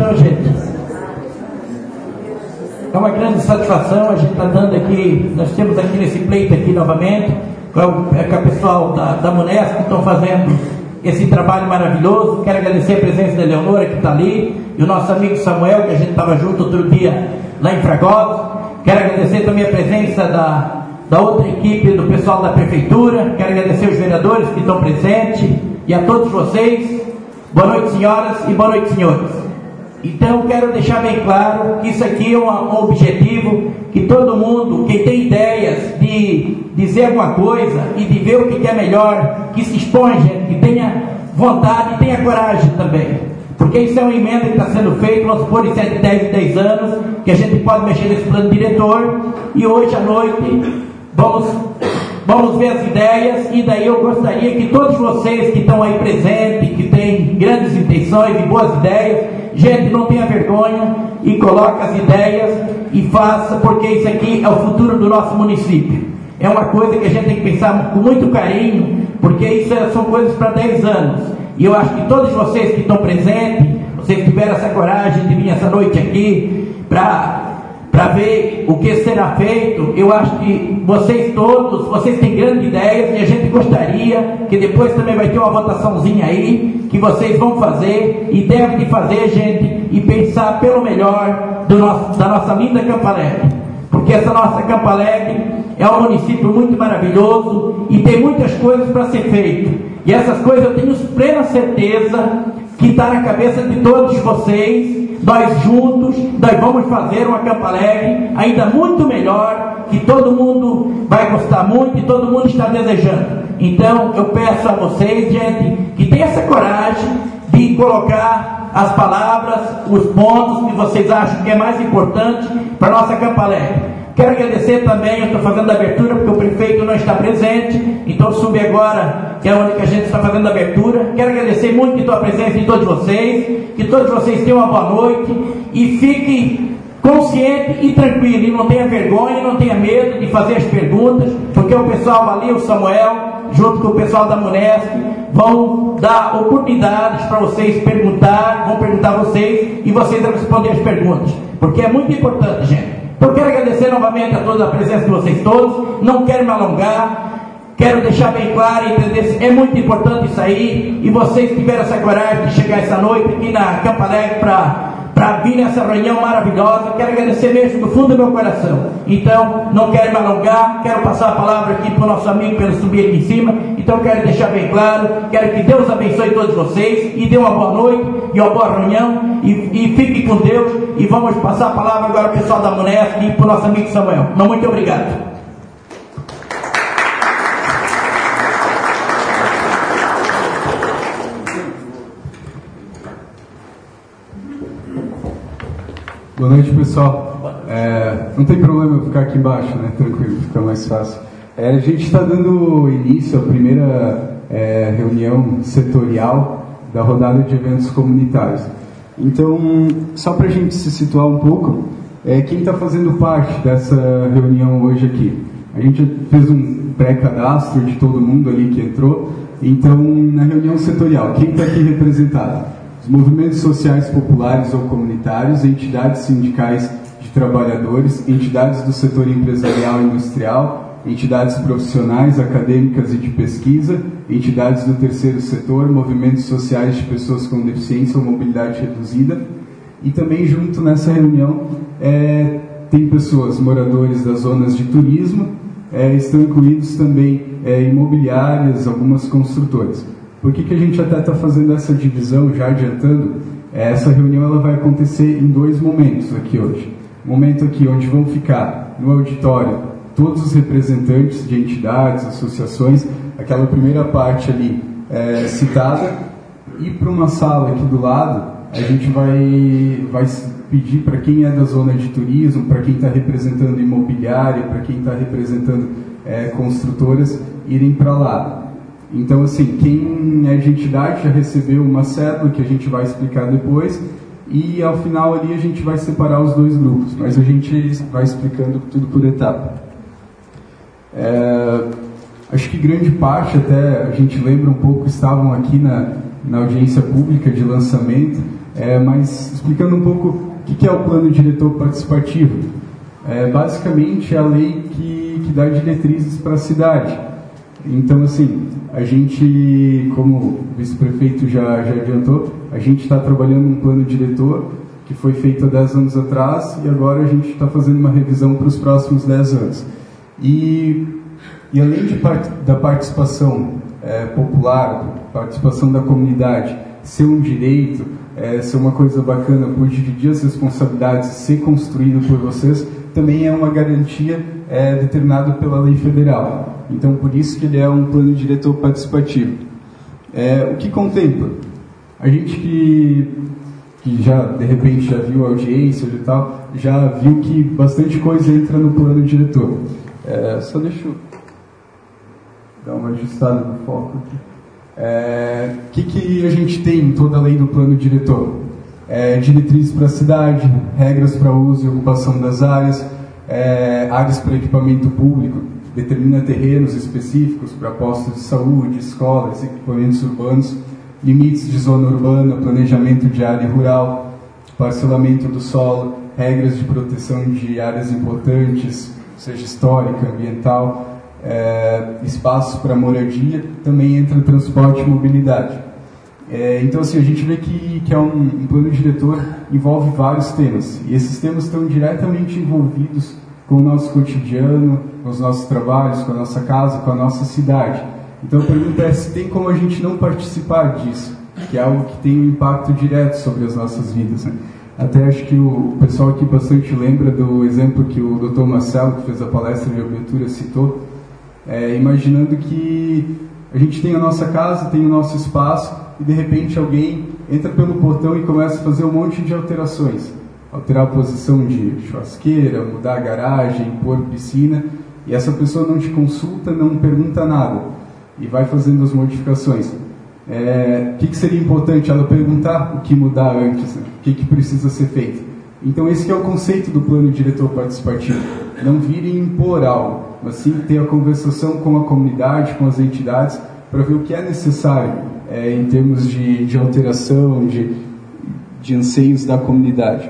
Então, gente, é uma grande satisfação a gente estar dando aqui, nós temos aqui nesse pleito aqui novamente, com o pessoal da Munesc que estão fazendo esse trabalho maravilhoso. Quero agradecer a presença da Eleonora que está ali, e o nosso amigo Samuel, que a gente estava junto outro dia lá em Fragoso. Quero agradecer também a presença da outra equipe do pessoal da Prefeitura. Quero agradecer os vereadores que estão presentes e a todos vocês. Boa noite, senhoras, e boa noite, senhores. Então, quero deixar bem claro que isso aqui é um objetivo que todo mundo, quem tem ideias de dizer alguma coisa e de ver o que é melhor, que se exponha, que tenha vontade e tenha coragem também. Porque isso é uma emenda que está sendo feita, vamos supor, em 7, 10 e 10 anos, que a gente pode mexer nesse plano diretor, e hoje à noite vamos ver as ideias, e daí eu gostaria que todos vocês que estão aí presentes, que têm grandes intenções e boas ideias, gente, não tenha vergonha e coloque as ideias e faça, porque isso aqui é o futuro do nosso município. É uma coisa que a gente tem que pensar com muito carinho, porque isso são coisas para 10 anos. E eu acho que todos vocês que estão presentes, vocês tiveram essa coragem de vir essa noite aqui para ver o que será feito. Eu acho que vocês todos, vocês têm grandes ideias, e a gente gostaria que depois também vai ter uma votaçãozinha aí, que vocês vão fazer, e devem de fazer, gente, e pensar pelo melhor da nossa linda Campo Alegre. Porque essa nossa Campo Alegre é um município muito maravilhoso, e tem muitas coisas para ser feito. E essas coisas eu tenho plena certeza que está na cabeça de todos vocês. Nós juntos, nós vamos fazer uma Campo Alegre ainda muito melhor, que todo mundo vai gostar muito e todo mundo está desejando. Então eu peço a vocês, gente, que tenham essa coragem de colocar as palavras, os pontos que vocês acham que é mais importante para a nossa Campo Alegre. Quero agradecer também, eu estou fazendo a abertura porque o prefeito não está presente, então subi agora, que é onde que a gente está fazendo a abertura. Quero agradecer muito a presença de todos vocês, que todos vocês tenham uma boa noite e fiquem conscientes e tranquilos, e não tenha vergonha, não tenha medo de fazer as perguntas, porque o pessoal ali, o Samuel, junto com o pessoal da Munesc, vão dar oportunidades para vocês perguntar, vão perguntar a vocês e vocês vão responder as perguntas, porque é muito importante, gente. Eu quero agradecer novamente a toda a presença de vocês todos, não quero me alongar, quero deixar bem claro e entender, é muito importante isso aí, e vocês tiveram essa coragem de chegar essa noite aqui na Campo Alegre para vir nessa reunião maravilhosa. Quero agradecer mesmo do fundo do meu coração. Então, não quero me alongar, quero passar a palavra aqui para o nosso amigo para ele subir aqui em cima. Então, quero deixar bem claro, quero que Deus abençoe todos vocês e dê uma boa noite e uma boa reunião, e fiquem com Deus, e vamos passar a palavra agora ao pessoal da Munesc e para o nosso amigo Samuel. Muito obrigado. Boa noite, pessoal. Não tem problema eu ficar aqui embaixo, né? Tranquilo, fica mais fácil. A gente está dando início à primeira reunião setorial da rodada de eventos comunitários. Então, só para a gente se situar um pouco, quem está fazendo parte dessa reunião hoje aqui? A gente fez um pré-cadastro de todo mundo ali que entrou. Então, na reunião setorial, quem está aqui representado? Os movimentos sociais populares ou comunitários, entidades sindicais de trabalhadores, entidades do setor empresarial e industrial, entidades profissionais, acadêmicas e de pesquisa, entidades do terceiro setor, movimentos sociais de pessoas com deficiência ou mobilidade reduzida. E também junto nessa reunião tem pessoas, moradores das zonas de turismo, estão incluídos também imobiliárias, algumas construtoras. Por que a gente até está fazendo essa divisão, já adiantando? Essa reunião ela vai acontecer em 2 momentos aqui hoje. Um momento aqui onde vão ficar no auditório todos os representantes de entidades, associações, aquela primeira parte ali citada, e para uma sala aqui do lado, a gente vai pedir para quem é da zona de turismo, para quem está representando imobiliária, para quem está representando construtoras, irem para lá. Então, assim, quem é de entidade já recebeu uma cédula que a gente vai explicar depois, e ao final ali a gente vai separar os 2 grupos, mas a gente vai explicando tudo por etapa. Acho que grande parte, até a gente lembra um pouco, estavam aqui na audiência pública de lançamento, Mas explicando um pouco o que é o plano diretor participativo. Basicamente é a lei que dá diretrizes para a cidade. Então, assim, a gente, como o vice-prefeito já adiantou, a gente está trabalhando um plano diretor que foi feito há 10 anos atrás e agora a gente está fazendo uma revisão para os próximos 10 anos. E além da participação popular, participação da comunidade, ser um direito, ser uma coisa bacana por dividir as responsabilidades, ser construído por vocês, também é uma garantia determinada pela lei federal. Então, por isso que ele é um plano diretor participativo. O que contempla? A gente que já, de repente, já viu a audiência e tal, já viu que bastante coisa entra no plano diretor. Só deixa eu dar uma ajustada no foco aqui. O que a gente tem em toda a lei do plano diretor? Diretrizes para a cidade, regras para uso e ocupação das áreas, áreas para equipamento público, determina terrenos específicos para postos de saúde, escolas, equipamentos urbanos, limites de zona urbana, planejamento de área rural, parcelamento do solo, regras de proteção de áreas importantes, seja histórica, ambiental, espaços para moradia, também entra transporte e mobilidade. Então, assim, a gente vê que é um plano diretor, envolve vários temas, e esses temas estão diretamente envolvidos com o nosso cotidiano, com os nossos trabalhos, com a nossa casa, com a nossa cidade. Então a pergunta é se tem como a gente não participar disso, que é algo que tem um impacto direto sobre as nossas vidas, né? Até acho que o pessoal aqui bastante lembra do exemplo que o Dr. Marcelo, que fez a palestra de abertura, citou, imaginando que a gente tem a nossa casa, tem o nosso espaço, e de repente alguém entra pelo portão e começa a fazer um monte de alterações. Alterar a posição de churrasqueira, mudar a garagem, pôr piscina, e essa pessoa não te consulta, não pergunta nada, e vai fazendo as modificações. O que seria importante ela perguntar o que mudar antes, né? O que precisa ser feito. Então esse que é o conceito do plano diretor participativo. Não vir e impor algo, mas sim ter a conversação com a comunidade, com as entidades, para ver o que é necessário em termos de alteração, de anseios da comunidade.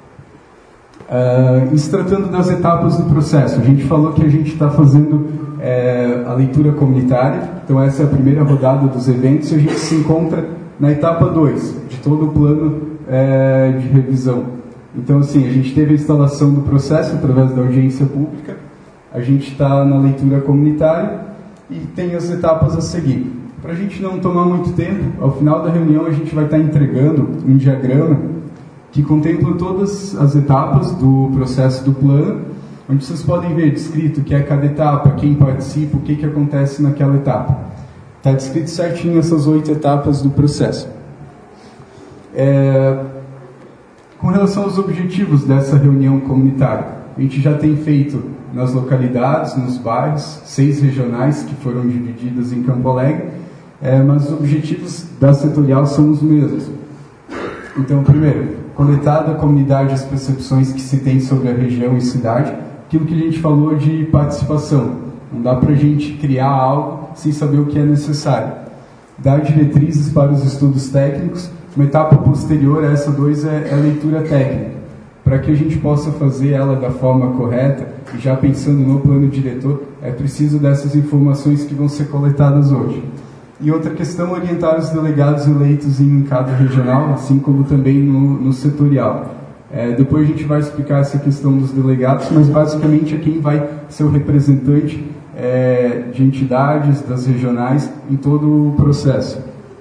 Se tratando das etapas do processo, a gente falou que a gente está fazendo a leitura comunitária, então essa é a primeira rodada dos eventos, e a gente se encontra na etapa 2, de todo o plano de revisão. Então, assim, a gente teve a instalação do processo através da audiência pública, a gente está na leitura comunitária e tem as etapas a seguir. Para a gente não tomar muito tempo, ao final da reunião a gente vai estar entregando um diagrama que contempla todas as etapas do processo do plano, onde vocês podem ver descrito o que é cada etapa, quem participa, o que acontece naquela etapa. Está descrito certinho essas 8 etapas do processo. Com relação aos objetivos dessa reunião comunitária, a gente já tem feito nas localidades, nos bairros, 6 regionais que foram divididas em Campo Alegre, mas os objetivos da setorial são os mesmos. Então, primeiro, coletar da comunidade as percepções que se tem sobre a região e cidade, aquilo que a gente falou de participação. Não dá para a gente criar algo sem saber o que é necessário. Dar diretrizes para os estudos técnicos. Uma etapa posterior a essa 2 é a leitura técnica, para que a gente possa fazer ela da forma correta, e já pensando no plano diretor, é preciso dessas informações que vão ser coletadas hoje. E outra questão, orientar os delegados eleitos em cada regional, assim como também no setorial. Depois a gente vai explicar essa questão dos delegados, mas basicamente é quem vai ser o representante de entidades, das regionais, em todo o processo.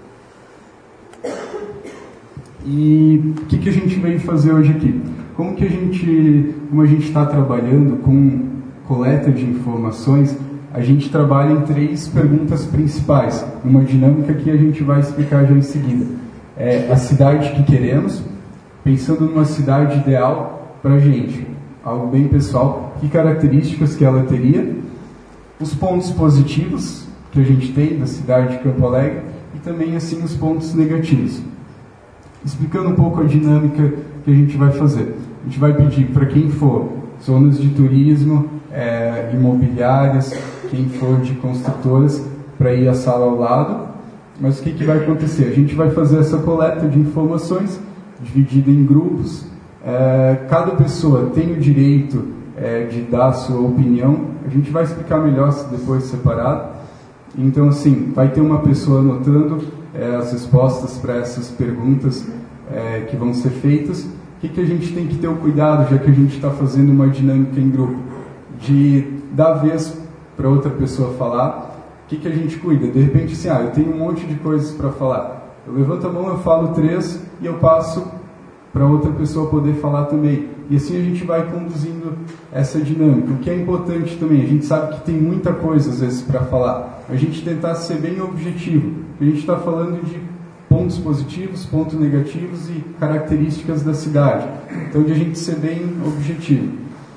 E o que a gente veio fazer hoje aqui? Como a gente está trabalhando com coleta de informações, a gente trabalha em 3 perguntas principais, uma dinâmica que a gente vai explicar já em seguida. A cidade que queremos, pensando numa cidade ideal para a gente, algo bem pessoal, que características que ela teria, os pontos positivos que a gente tem da cidade de Campo Alegre e também assim os pontos negativos. Explicando um pouco a dinâmica que a gente vai fazer. A gente vai pedir para quem for zonas de turismo, imobiliárias, quem for de construtoras, para ir à sala ao lado. Mas o que vai acontecer? A gente vai fazer essa coleta de informações, dividida em grupos. Cada pessoa tem o direito de dar a sua opinião. A gente vai explicar melhor depois separado. Então, assim, vai ter uma pessoa anotando as respostas para essas perguntas que vão ser feitas. O que a gente tem que ter o cuidado, já que a gente está fazendo uma dinâmica em grupo, de dar vez para outra pessoa falar. O que a gente cuida? De repente, assim, eu tenho um monte de coisas para falar. Eu levanto a mão, eu falo 3 e eu passo para outra pessoa poder falar também. E assim a gente vai conduzindo essa dinâmica. O que é importante também, a gente sabe que tem muita coisa às vezes para falar. A gente tentar ser bem objetivo. A gente está falando de pontos positivos, pontos negativos e características da cidade. Então, de a gente ser bem objetivo.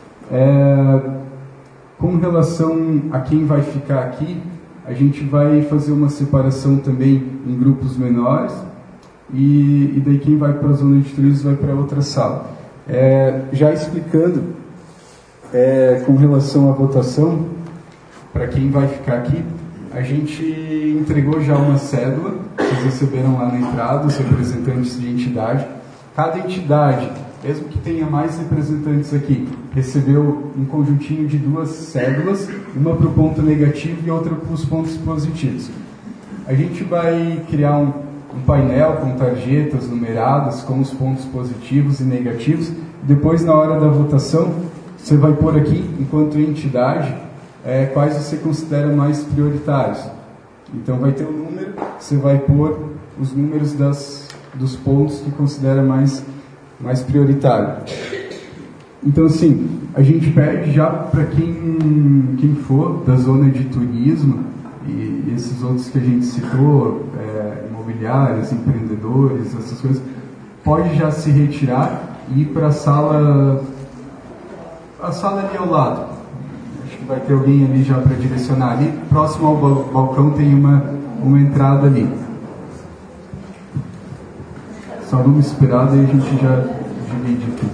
Com relação a quem vai ficar aqui, a gente vai fazer uma separação também em grupos menores e daí quem vai para a zona de turismo vai para outra sala. Já explicando, com relação à votação, para quem vai ficar aqui, a gente entregou já uma cédula, vocês receberam lá na entrada, os representantes de entidade. Cada entidade, mesmo que tenha mais representantes aqui, recebeu um conjuntinho de 2 cédulas, uma para o ponto negativo e outra para os pontos positivos. A gente vai criar um painel com tarjetas numeradas com os pontos positivos e negativos. Depois, na hora da votação, você vai pôr aqui, enquanto entidade, quais você considera mais prioritários. Então, vai ter um número, você vai pôr os números dos pontos que considera mais prioritário. Então, assim, a gente pede já para quem for da zona de turismo e esses outros que a gente citou, imobiliários, empreendedores, essas coisas, pode já se retirar e ir para a sala ali ao lado. Acho que vai ter alguém ali já para direcionar ali. Próximo ao balcão tem uma entrada ali. Só vamos esperar, daí a gente já divide aqui.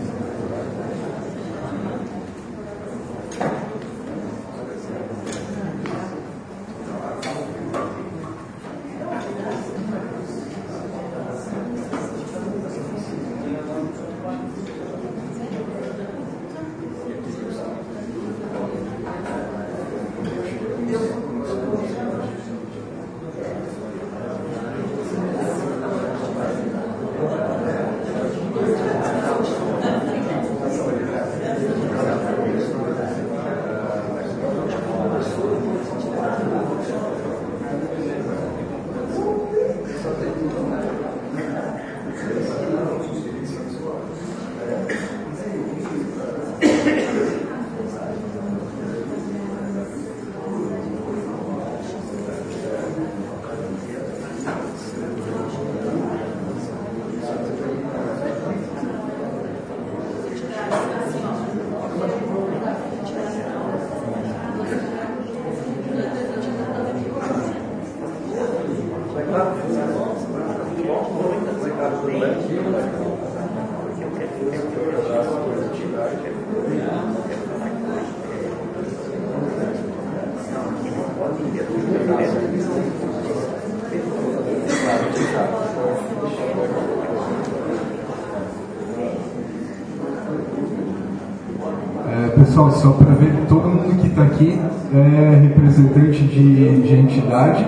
Pessoal, só para ver, todo mundo que está aqui é representante de entidade.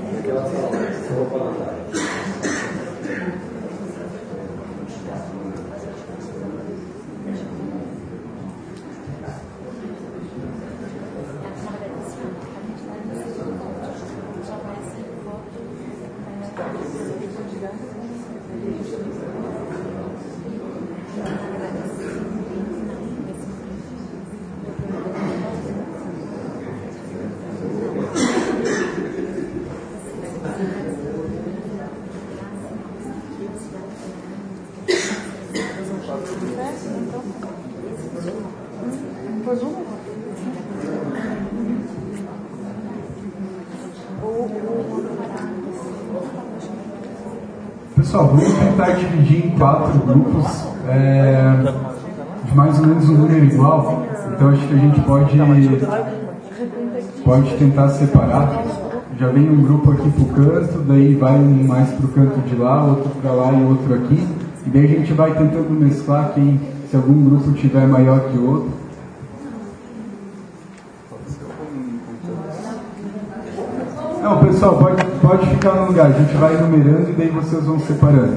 Pessoal, vamos tentar dividir em 4 grupos de mais ou menos um número igual. Então acho que a gente pode tentar separar. Já vem um grupo aqui para o canto, daí vai um mais para o canto de lá, outro para lá e outro aqui. e daí a gente vai tentando mesclar se algum grupo tiver maior que o outro. Não, pessoal, pode ficar no lugar, a gente vai numerando e daí vocês vão separando.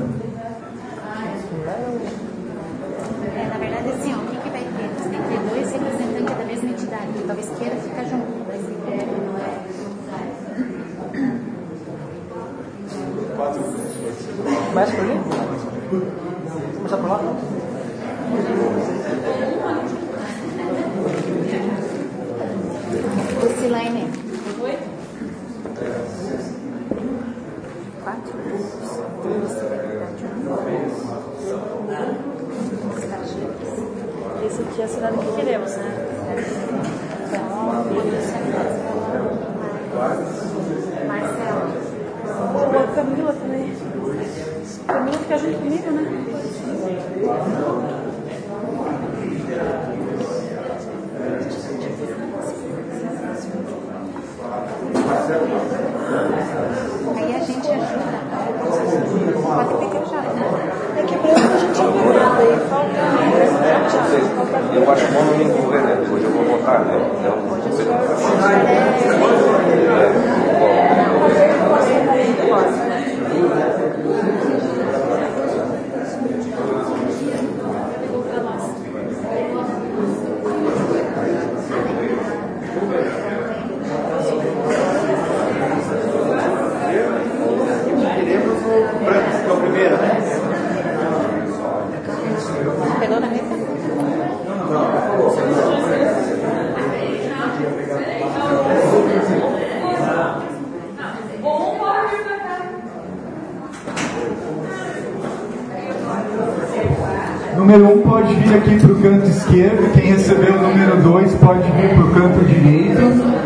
Na verdade, assim, ó, o que vai ter? Você tem que ter 2 representantes da mesma entidade, que talvez queira ficar junto, mas se quer, não é. Começa por ali? Começar por lá? Lucilene. 4. Esse aqui é a cidade que queremos, né? Marcelo. Boa, Camila também. Camila fica junto comigo, né? Aí a gente ajuda. Pode pegar já. É que pra a gente ajuda, daí falta. Eu acho bom não me envolver, né? Depois eu vou votar, né? Então, Pegou na mesa? Número 1 pode vir aqui para o canto esquerdo, quem recebeu o número 2 pode vir para o canto direito.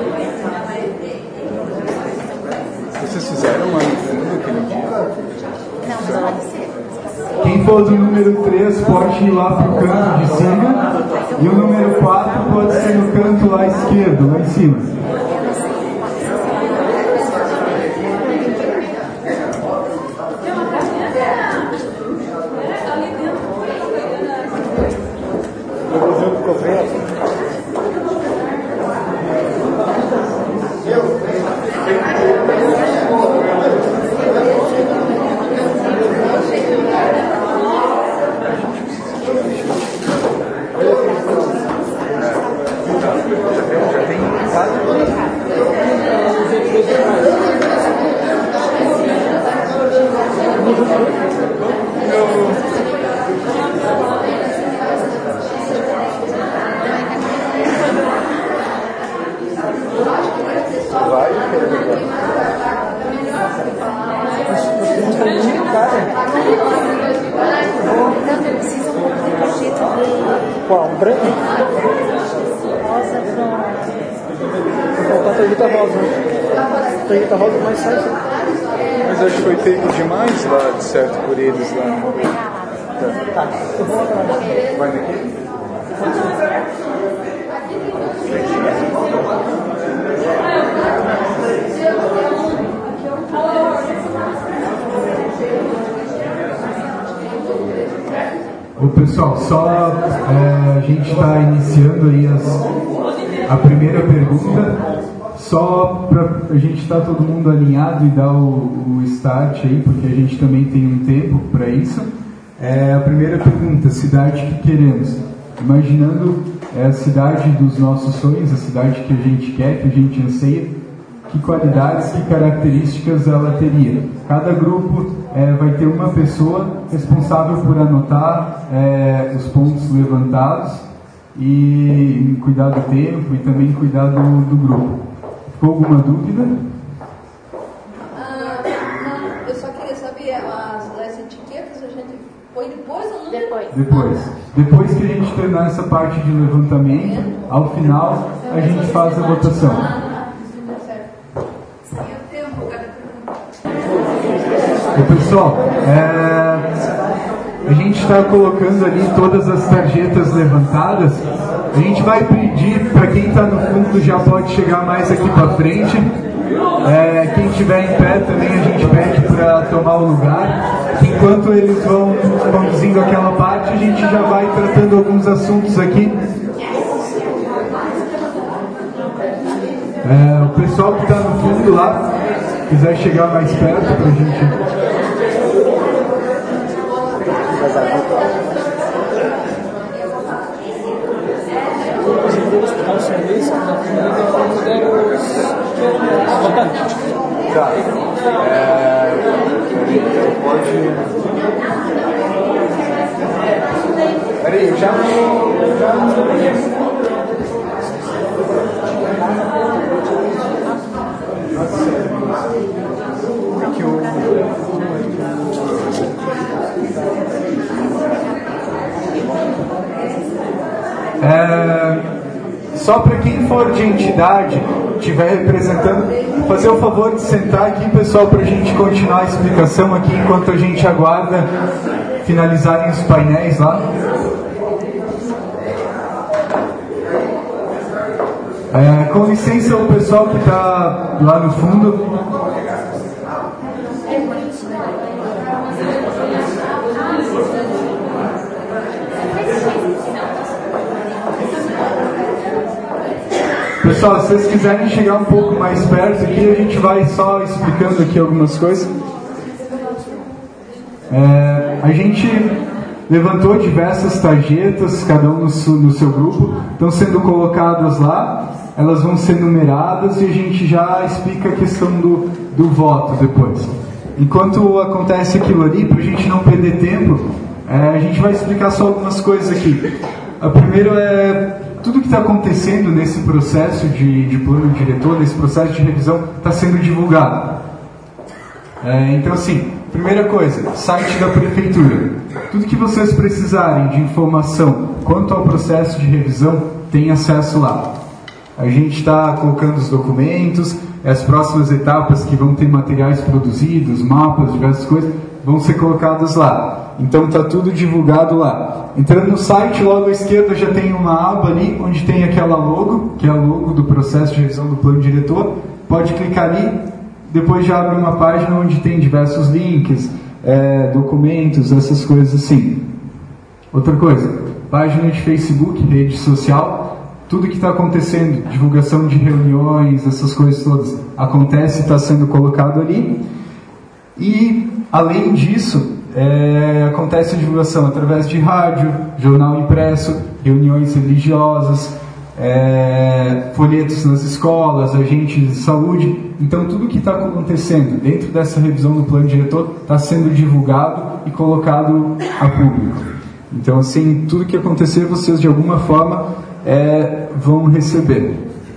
Vocês fizeram uma no fundo aquele dia? Não, mas pode ser. Quem for do número 3 pode ir lá para o canto de cima. E o número 4 pode ser no canto lá esquerdo, lá em cima. Qual? Um branco? Rosa, pronto. Vou colocar a tarjeta rosa. Tarjeta rosa mais sai. Mas acho que foi feito demais lá, de certo, por eles lá. Tá, eu vou lá. Vai daqui? Ô pessoal, a gente está iniciando aí a primeira pergunta, só para a gente estar todo mundo alinhado e dar o start aí, porque a gente também tem um tempo para isso. A primeira pergunta, cidade que queremos. Imaginando a cidade dos nossos sonhos, a cidade que a gente quer, que a gente anseia, que qualidades, que características ela teria. Cada grupo vai ter uma pessoa responsável por anotar os pontos levantados e cuidar do tempo e também cuidar do grupo. Ficou alguma dúvida? Não, eu só queria saber, as etiquetas a gente põe depois ou não? Depois que a gente terminar essa parte de levantamento, ao final a gente faz a votação. Pessoal, a gente está colocando ali todas as tarjetas levantadas. A gente vai pedir para quem está no fundo já pode chegar mais aqui para frente. Quem estiver em pé também a gente pede para tomar o lugar. Quem enquanto eles vão conduzindo aquela parte, a gente já vai tratando alguns assuntos aqui. O pessoal que está no fundo lá, quiser chegar mais perto para a gente... Tá. Peraí, eu já só para quem for de entidade, estiver representando, fazer o favor de sentar aqui, pessoal, para a gente continuar a explicação aqui enquanto a gente aguarda finalizarem os painéis lá. Com licença, o pessoal que está lá no fundo. Pessoal, se vocês quiserem chegar um pouco mais perto aqui, a gente vai só explicando aqui algumas coisas. A gente levantou diversas tarjetas, cada um no seu grupo, estão sendo colocadas lá, elas vão ser numeradas e a gente já explica a questão do voto depois. Enquanto acontece aquilo ali, para a gente não perder tempo, a gente vai explicar só algumas coisas aqui. A primeira é tudo que está acontecendo nesse processo de plano diretor, nesse processo de revisão, está sendo divulgado. Então, assim, primeira coisa, site da prefeitura. Tudo que vocês precisarem de informação quanto ao processo de revisão, tem acesso lá. A gente está colocando os documentos, as próximas etapas que vão ter materiais produzidos, mapas, diversas coisas, vão ser colocadas lá. Então está tudo divulgado lá. Entrando no site, logo à esquerda já tem uma aba ali, onde tem aquela logo, que é a logo do processo de revisão do plano diretor. Pode clicar ali, depois já abre uma página onde tem diversos links, documentos, essas coisas assim. Outra coisa, página de Facebook, rede social, tudo que está acontecendo, divulgação de reuniões, essas coisas todas, acontece e está sendo colocado ali. E, além disso, acontece a divulgação através de rádio, jornal impresso, reuniões religiosas, folhetos nas escolas, agentes de saúde. Então tudo que está acontecendo dentro dessa revisão do plano diretor está sendo divulgado e colocado a público. Então, assim, tudo que acontecer vocês de alguma forma vão receber.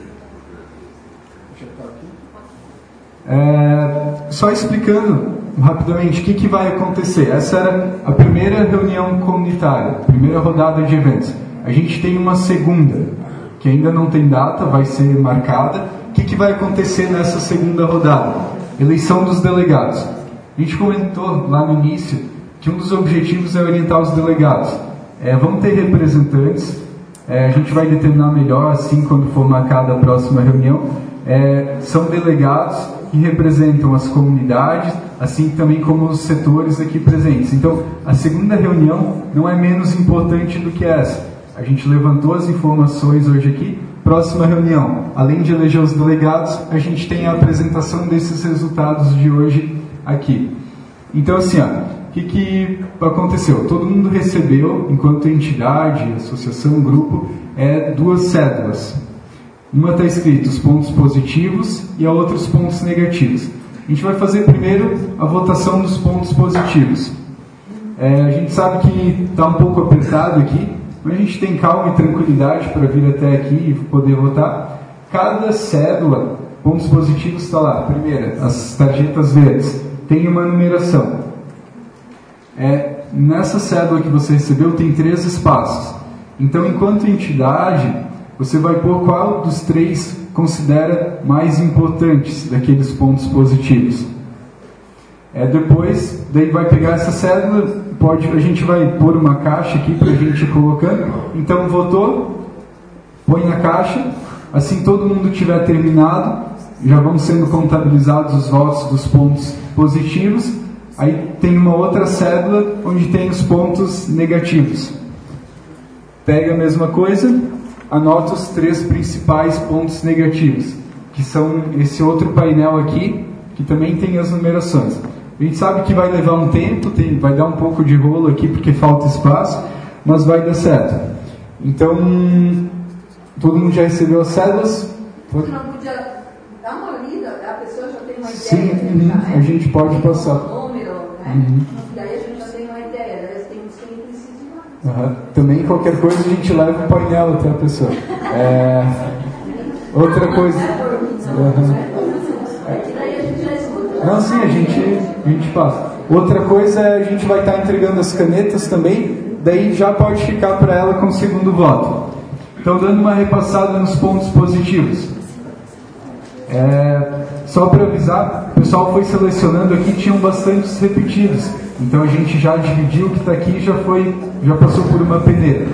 Só explicando rapidamente o que vai acontecer. Essa era a primeira reunião comunitária, primeira rodada de eventos. A gente tem uma segunda, que ainda não tem data, vai ser marcada. O que vai acontecer nessa segunda rodada? Eleição dos delegados. A gente comentou lá no início que um dos objetivos é orientar os delegados. Vão ter representantes, a gente vai determinar melhor assim quando for marcada a próxima reunião. São delegados que representam as comunidades, assim também como os setores aqui presentes. Então, a segunda reunião não é menos importante do que essa. A gente levantou as informações hoje aqui. Próxima reunião, além de eleger os delegados, a gente tem a apresentação desses resultados de hoje aqui. Então, assim, o que aconteceu? Todo mundo recebeu, enquanto entidade, associação, grupo, 2 cédulas. Uma está escrito os pontos positivos e a outra os pontos negativos. A gente vai fazer primeiro a votação dos pontos positivos. A gente sabe que está um pouco apertado aqui, mas a gente tem calma e tranquilidade para vir até aqui e poder votar. Cada cédula, pontos positivos, está lá. Primeira, as tarjetas verdes, tem uma numeração. Nessa cédula que você recebeu tem 3 espaços. Então, enquanto entidade, você vai pôr qual dos 3 considera mais importantes daqueles pontos positivos. Depois, daí vai pegar essa cédula, a gente vai pôr uma caixa aqui para a gente ir colocando. Então, votou, põe na caixa, assim todo mundo tiver terminado, já vão sendo contabilizados os votos dos pontos positivos. Aí tem uma outra cédula onde tem os pontos negativos. Pega a mesma coisa, anota os 3 principais pontos negativos, que são esse outro painel aqui, que também tem as numerações. A gente sabe que vai levar um tempo, vai dar um pouco de rolo aqui porque falta espaço, mas vai dar certo. Então, todo mundo já recebeu as cédulas? Você não podia dar uma lida, a pessoa já tem uma ideia? Sim, a gente pode passar. Número, né? Daí a gente já tem uma ideia, daí tem uns que nem precisam mais. Também qualquer coisa a gente leva o painel até a pessoa. Outra coisa. Não, sim, a gente passa. Outra coisa é a gente vai estar entregando as canetas também, daí já pode ficar para ela com o segundo voto. Então, dando uma repassada nos pontos positivos. Só para avisar, o pessoal foi selecionando aqui, tinham bastantes repetidos. Então a gente já dividiu o que está aqui e já passou por uma peneira.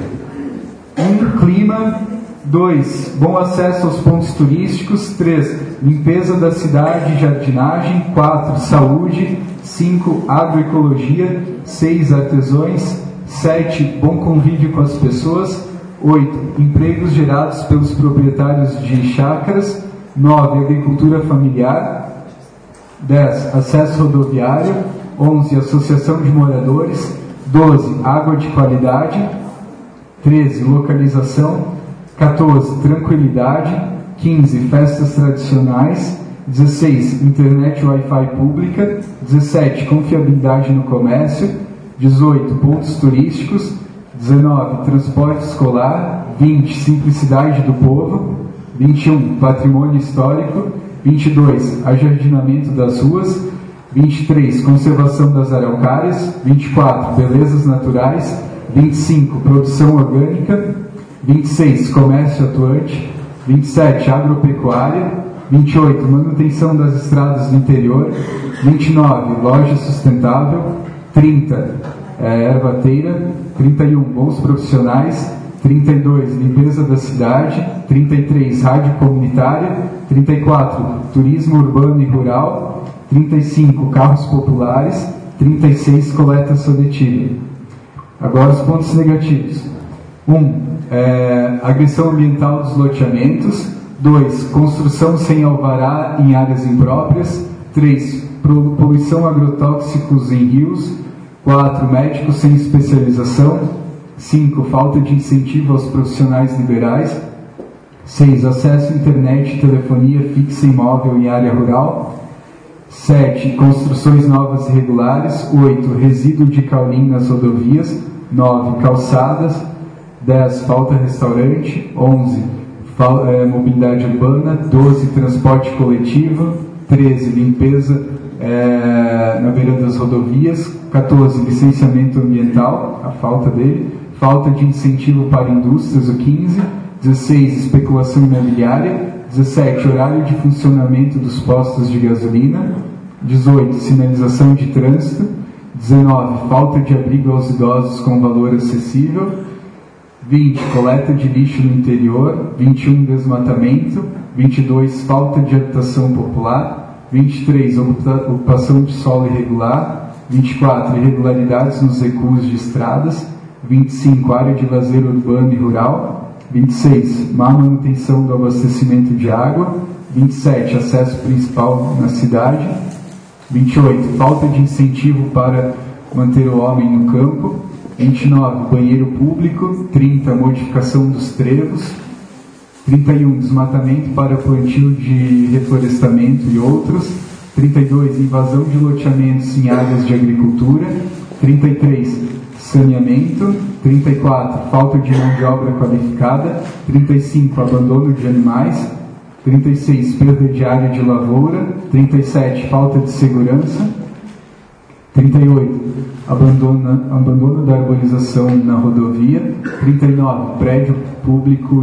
1, clima. 2, bom acesso aos pontos turísticos. 3, limpeza da cidade e jardinagem. 4, saúde. 5, agroecologia. 6, artesãos. 7, bom convívio com as pessoas. 8, empregos gerados pelos proprietários de chácaras. 9, agricultura familiar. 10, acesso rodoviário. 11, associação de moradores. 12, água de qualidade. 13, localização. 14, tranquilidade. 15, festas tradicionais. 16, internet Wi-Fi pública. 17, confiabilidade no comércio. 18, pontos turísticos. 19, transporte escolar. 20, simplicidade do povo. 21, patrimônio histórico. 22, ajardinamento das ruas. 23, conservação das araucárias. 24, belezas naturais. 25, produção orgânica. 26, comércio atuante. 27, agropecuária. 28, manutenção das estradas do interior. 29, loja sustentável. 30, ervateira. 31, bons profissionais. 32, limpeza da cidade. 33, rádio comunitária. 34, turismo urbano e rural. 35, carros populares. 36, coleta seletiva. Agora os pontos negativos. 1, agressão ambiental dos loteamentos. 2, construção sem alvará em áreas impróprias. 3, poluição agrotóxicos em rios. 4, médicos sem especialização. 5, falta de incentivo aos profissionais liberais. 6, acesso à internet e telefonia fixa e móvel em área rural. 7, construções novas e irregulares. 8, resíduo de caulim nas rodovias. 9, calçadas. 10, falta restaurante. 11, mobilidade urbana. 12, transporte coletivo. 13, limpeza na beira das rodovias. 14, licenciamento ambiental, a falta dele. Falta de incentivo para indústrias, o 15. 16, especulação imobiliária. 17, horário de funcionamento dos postos de gasolina. 18, sinalização de trânsito. 19, falta de abrigo aos idosos com valor acessível. 20, coleta de lixo no interior. 21, desmatamento. 22, falta de habitação popular. 23, ocupação de solo irregular. 24, irregularidades nos recuos de estradas. 25, área de lazer urbano e rural. 26, má manutenção do abastecimento de água. 27, acesso principal na cidade. 28, falta de incentivo para manter o homem no campo. 29, banheiro público. 30, modificação dos trevos. 31, desmatamento para plantio de reflorestamento e outros. 32, invasão de loteamentos em áreas de agricultura. 33, saneamento. 34, falta de mão de obra qualificada. 35, abandono de animais. 36, perda de área de lavoura. 37, falta de segurança. 38, abandono da arborização na rodovia. 39, prédio público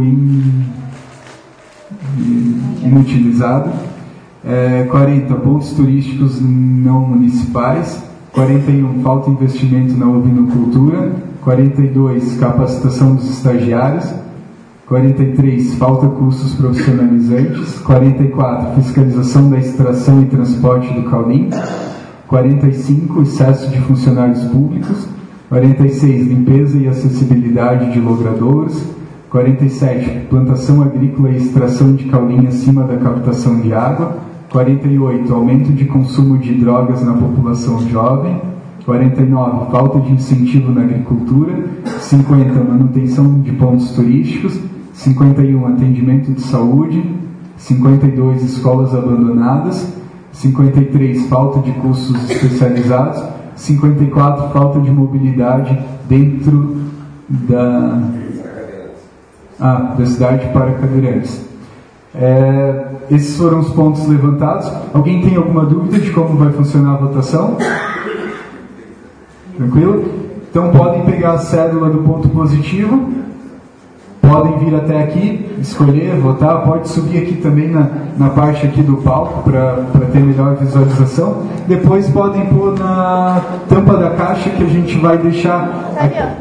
inutilizado. 40, pontos turísticos não municipais. 41, falta de investimento na ovinocultura. 42, capacitação dos estagiários. 43, falta cursos profissionalizantes. 44, fiscalização da extração e transporte do caulim. 45, excesso de funcionários públicos. 46, limpeza e acessibilidade de logradouros. 47, plantação agrícola e extração de caulinha acima da captação de água. 48, aumento de consumo de drogas na população jovem. 49, falta de incentivo na agricultura. 50, manutenção de pontos turísticos. 51, atendimento de saúde. 52, escolas abandonadas. 53, falta de cursos especializados. 54, falta de mobilidade dentro da cidade para cadeirantes. Esses foram os pontos levantados. Alguém tem alguma dúvida de como vai funcionar a votação? Tranquilo? Então podem pegar a cédula do ponto positivo, podem vir até aqui, escolher, votar, pode subir aqui também na parte aqui do palco para ter melhor visualização. Depois podem pôr na tampa da caixa que a gente vai deixar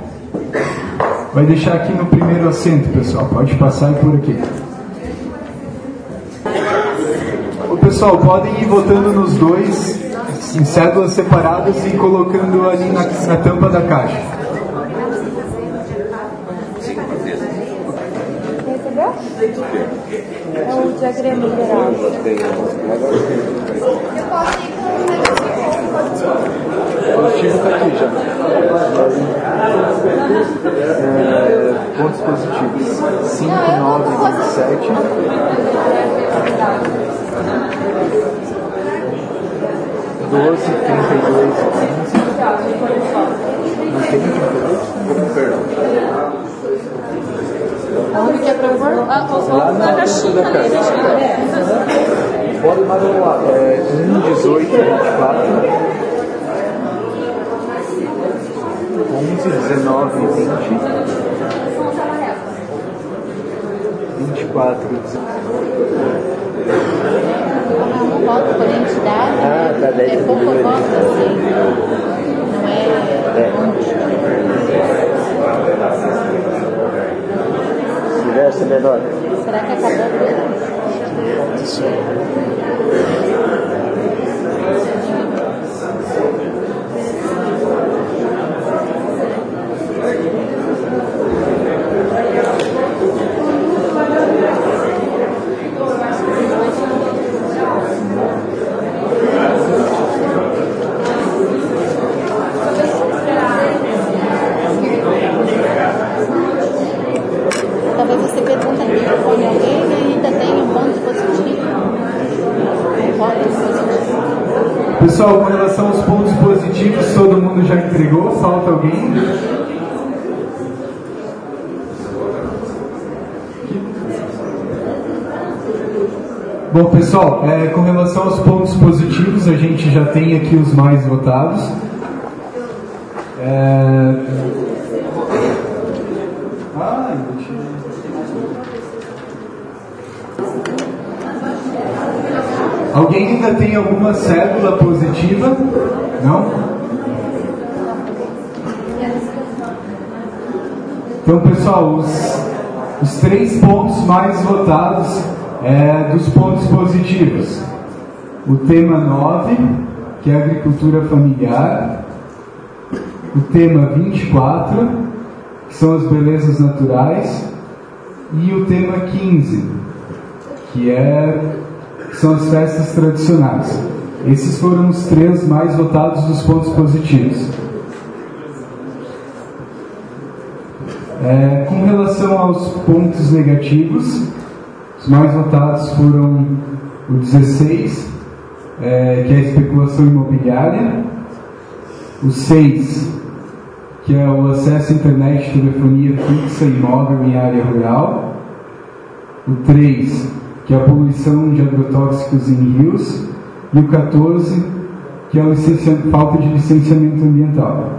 aqui no primeiro assento, pessoal. Pode passar e por aqui. O pessoal, podem ir votando nos dois em cédulas separadas e colocando ali na tampa da caixa. Recebeu? É o diagrama geral. O positivo está aqui já. Pontos positivos: 5, 9, 27. 12, 32, 15. Não tem 32? Perdão. Aonde que é para pôr? Lá na caixinha da caixa. Pode manual. 1, 18, 24. 11, 19, 20. 24, 19. Não voto por entidade, tá, é pouco voto assim, não é Diverso menor. Será que acabou? Talvez você pergunte aqui telefone a alguém e ainda tem um ponto positivo. Um voto positivo. Pessoal, com relação aos pontos positivos, todo mundo já entregou? Falta alguém? Bom, pessoal, com relação aos pontos positivos, a gente já tem aqui os mais votados. Alguém ainda tem alguma cédula positiva? Não? Então, pessoal, os 3 pontos mais votados dos pontos positivos. O tema 9, que é a agricultura familiar. O tema 24, que são as belezas naturais. E o tema 15, que são as festas tradicionais. Esses foram os 3 mais votados dos pontos positivos. Com relação aos pontos negativos, os mais votados foram o 16, que é a especulação imobiliária. O 6, que é o acesso à internet, telefonia fixa e móvel em área rural. O 3, que é a poluição de agrotóxicos em rios. E o 14, que é a falta de licenciamento ambiental.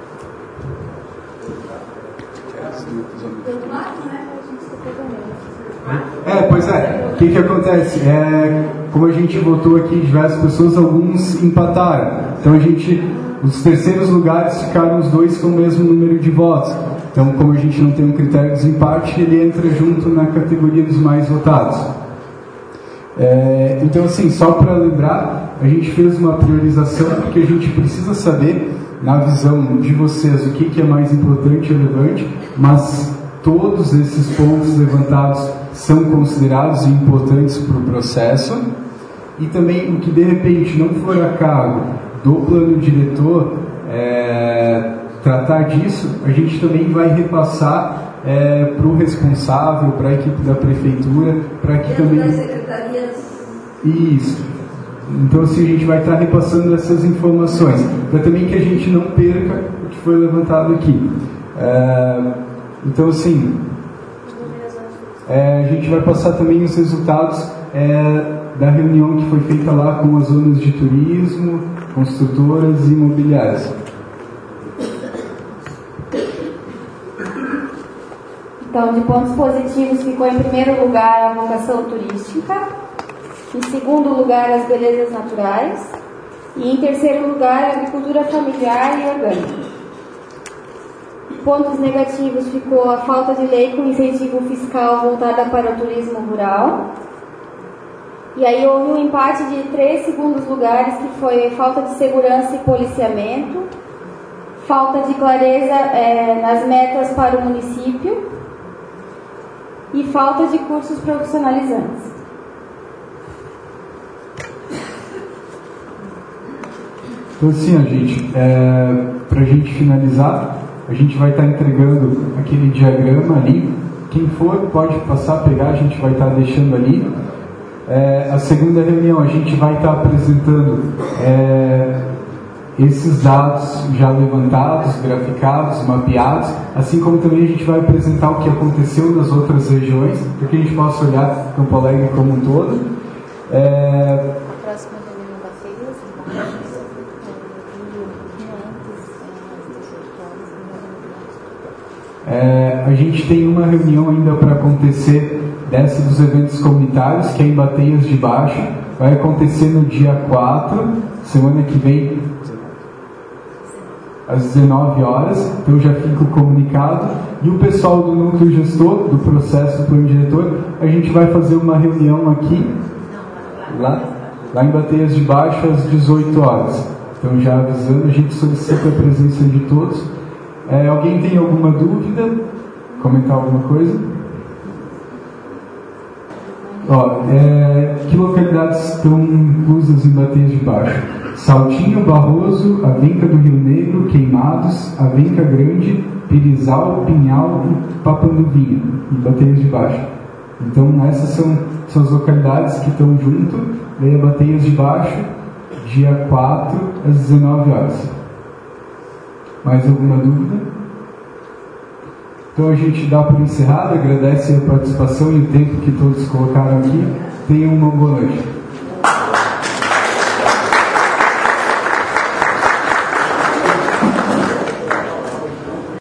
Pois é. O que acontece? Como a gente votou aqui diversas pessoas, alguns empataram. Então os terceiros lugares ficaram os 2 com o mesmo número de votos. Então, como a gente não tem um critério de desempate, ele entra junto na categoria dos mais votados. Então, assim, só para lembrar, a gente fez uma priorização porque a gente precisa saber, na visão de vocês, o que é mais importante e relevante, mas todos esses pontos levantados são considerados importantes para o processo, e também o que de repente não for a cargo do plano diretor tratar disso, a gente também vai repassar para o responsável, para a equipe da prefeitura, para que também... das secretarias. Isso. Então, assim, a gente vai estar repassando essas informações, para também que a gente não perca o que foi levantado aqui. Então, assim, a gente vai passar também os resultados da reunião que foi feita lá com as zonas de turismo, construtoras e imobiliárias. Então, de pontos positivos, ficou em primeiro lugar a vocação turística, em segundo lugar as belezas naturais e em terceiro lugar a agricultura familiar e orgânica. Pontos negativos ficou a falta de lei com incentivo fiscal voltada para o turismo rural. E aí houve um empate de 3 segundos lugares, que foi falta de segurança e policiamento, falta de clareza nas metas para o município e falta de cursos profissionalizantes. Então, assim, gente, para a gente finalizar, a gente vai estar entregando aquele diagrama ali. Quem for pode passar, pegar, a gente vai estar deixando ali. A segunda reunião, a gente vai estar apresentando esses dados já levantados, graficados, mapeados, assim como também a gente vai apresentar o que aconteceu nas outras regiões, para que a gente possa olhar Campo Alegre como um todo. Próxima reunião da feira, a gente tem uma reunião ainda para acontecer dessa dos eventos comunitários, que é em Bateias de Baixo. Vai acontecer no dia 4, semana que vem, às 19 horas. Então já fica o comunicado. E o pessoal do núcleo gestor, do processo do plano diretor, a gente vai fazer uma reunião aqui, lá em Bateias de Baixo, às 18 horas. Então já avisando, a gente solicita a presença de todos. Alguém tem alguma dúvida? Comentar alguma coisa? Que localidades estão inclusas em Bateias de Baixo? Saltinho, Barroso, Avenca do Rio Negro, Queimados, Avenca Grande, Pirizal, Pinhal e Papanduvinha, em Bateias de Baixo. Então essas são as localidades que estão junto. Daí a Bateias de Baixo, dia 4, às 19 horas. Mais alguma dúvida? Então a gente dá por encerrado, agradece a participação e o tempo que todos colocaram aqui. Tenham uma boa noite.